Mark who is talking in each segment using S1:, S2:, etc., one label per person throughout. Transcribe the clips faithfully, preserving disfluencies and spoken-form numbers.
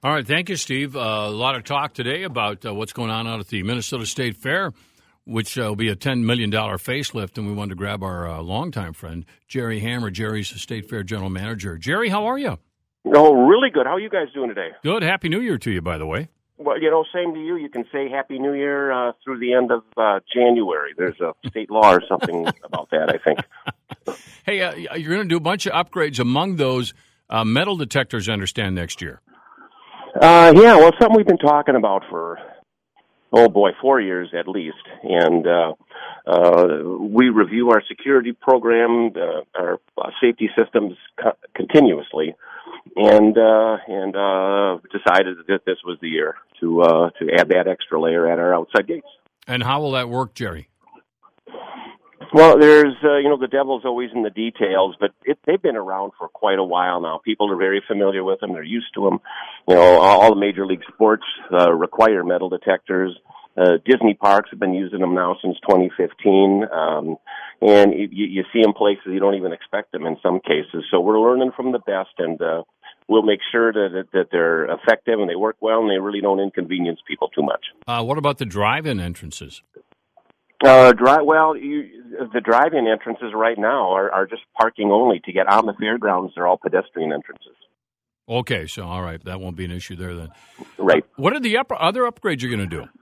S1: All right, thank you, Steve. Uh, a lot of talk today about uh, what's going on out at the Minnesota State Fair, which uh, will be a ten million dollars facelift, and we wanted to grab our uh, longtime friend, Jerry Hammer. Jerry's the State Fair General Manager. Jerry, how are you?
S2: Oh, really good. How are you guys doing today?
S1: Good. Happy New Year to you, by the way.
S2: Well, you know, same to you. You can say Happy New Year uh, through the end of uh, January. There's a state law or something about that, I think.
S1: Hey, uh, you're going to do a bunch of upgrades. Among those, uh, metal detectors, I understand, next year.
S2: Uh, yeah, well, something we've been talking about for, oh boy, four years at least. And uh, uh, we review our security program, uh, our uh, safety systems co- continuously. And uh, and uh, decided that this was the year to uh, to add that extra layer at our outside gates.
S1: And how will that work, Jerry?
S2: Well, there's uh, you know the devil's always in the details, but it, they've been around for quite a while now. People are very familiar with them; they're used to them. You know, all the major league sports uh, require metal detectors. Uh, Disney parks have been using them now since twenty fifteen, um, and you, you see them places you don't even expect them in some cases. So we're learning from the best, and uh, we'll make sure that, that they're effective and they work well and they really don't inconvenience people too much.
S1: Uh, what about the drive-in entrances?
S2: Uh, drive, well, you, the drive-in entrances right now are, are just parking only. To get on the fairgrounds, they're all pedestrian entrances.
S1: Okay, so all right, that won't be an issue there then.
S2: Right.
S1: Uh, what are the up- other upgrades you're going to do?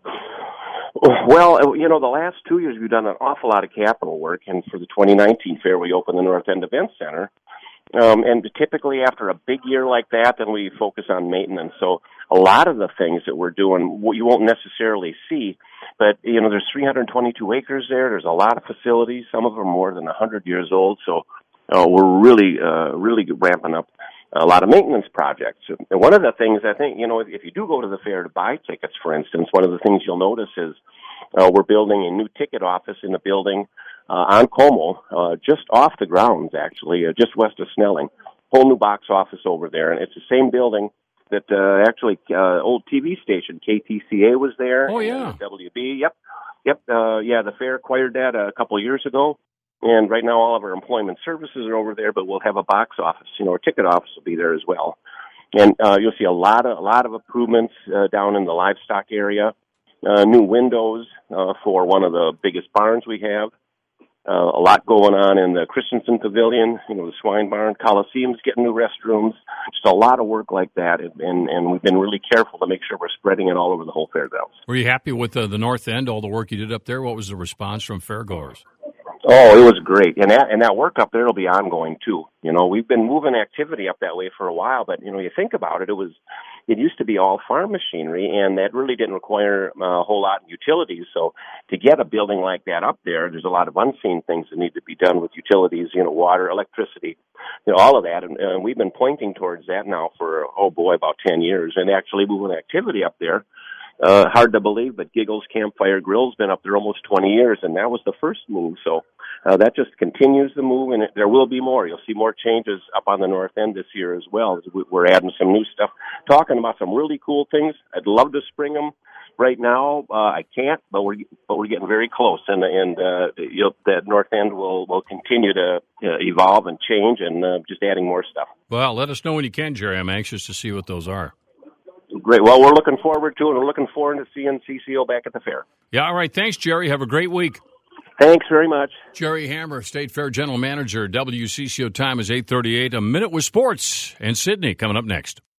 S2: Well, you know, the last two years we've done an awful lot of capital work, and for the twenty nineteen fair, we opened the North End Event Center. Um, and typically after a big year like that, then we focus on maintenance. So a lot of the things that we're doing, you won't necessarily see, but, you know, there's three hundred twenty-two acres there. There's a lot of facilities. Some of them are more than one hundred years old. So uh, we're really, uh, really ramping up a lot of maintenance projects. And one of the things I think, you know, if, if you do go to the fair to buy tickets, for instance, one of the things you'll notice is uh, we're building a new ticket office in the building uh, on Como, uh, just off the grounds, actually, uh, just west of Snelling. Whole new box office over there. And it's the same building that uh, actually uh, old T V station, K T C A, was there.
S1: Oh, yeah.
S2: W B, yep. Yep, uh, yeah, the fair acquired that a couple of years ago. And right now all of our employment services are over there, but we'll have a box office. You know, our ticket office will be there as well. And uh, you'll see a lot of a lot of improvements uh, down in the livestock area. Uh, new windows uh, for one of the biggest barns we have. Uh, a lot going on in the Christensen Pavilion, you know, the swine barn. Coliseum's getting new restrooms. Just a lot of work like that, and, and, and we've been really careful to make sure we're spreading it all over the whole fairgrounds.
S1: Were you happy with uh, the North End, all the work you did up there? What was the response from fairgoers?
S2: Oh, it was great. And that, and that work up there will be ongoing, too. You know, we've been moving activity up that way for a while, but, you know, you think about it, it was, it used to be all farm machinery, and that really didn't require uh, a whole lot of utilities. So to get a building like that up there, there's a lot of unseen things that need to be done with utilities, you know, water, electricity, you know, all of that. And, and we've been pointing towards that now for, oh boy, about ten years, and actually moving activity up there. Uh, hard to believe, but Giggles Campfire Grill's been up there almost twenty years, and that was the first move. So uh, that just continues the move, and it, there will be more. You'll see more changes up on the North End this year as well. We're adding some new stuff, talking about some really cool things. I'd love to spring them right now. Uh, I can't, but we're but we're getting very close, and and uh, you'll, that North End will will continue to uh, evolve and change, and uh, just adding more stuff.
S1: Well, let us know when you can, Jerry. I'm anxious to see what those are.
S2: Great. Well, we're looking forward to it. We're looking forward to seeing C C O back at the fair.
S1: Yeah, all right. Thanks, Jerry. Have a great week.
S2: Thanks very much.
S1: Jerry Hammer, State Fair General Manager. W C C O time is eight thirty-eight. A Minute with Sports and Sydney coming up next.